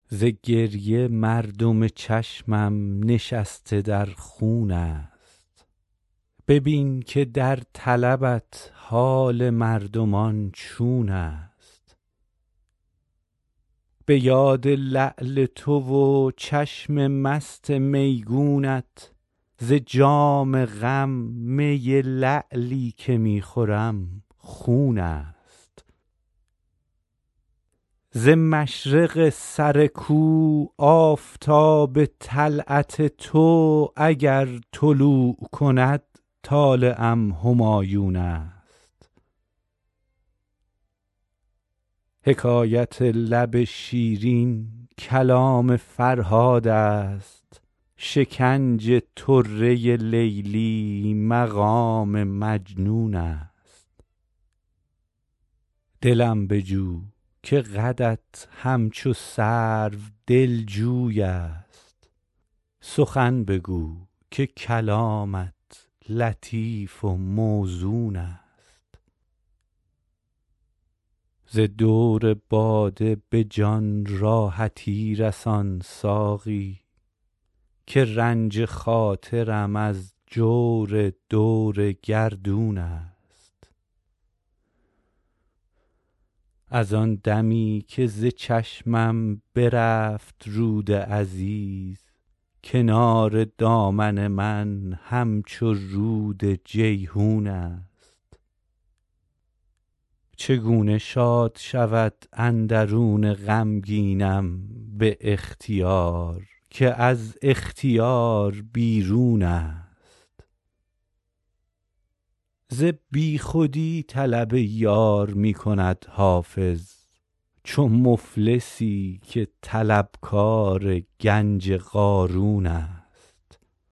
ز گریه مردم چشمم نشسته در خون است. ببین که در طلبت حال مردمان چون است. به یاد لعل تو و چشم مست میگونت، ز جام غم می لعلی که می خورم خون است. ز مشرق سر کو آفتاب طلعت تو اگر طلوع کند طالعم همایون است. حکایت لب شیرین کلام فرهاد است، شکنج طره لیلی مقام مجنون است. دلم بجو که قدت همچو سرو دلجوی است، سخن بگو که کلامت لطیف و موزون است. ز دور باده به جان راحتی رسان ساقی، که رنج خاطرم از جور دور گردون است. از آن دمی که ز چشمم برفت رود عزیز، کنار دامن من همچو رود جیحون است. چگونه شاد شود اندرون غمگینم به اختیار، که از اختیار بیرون است. ز بیخودی طلب یار می کند حافظ، چو مفلسی که طلبکار گنج قارون است.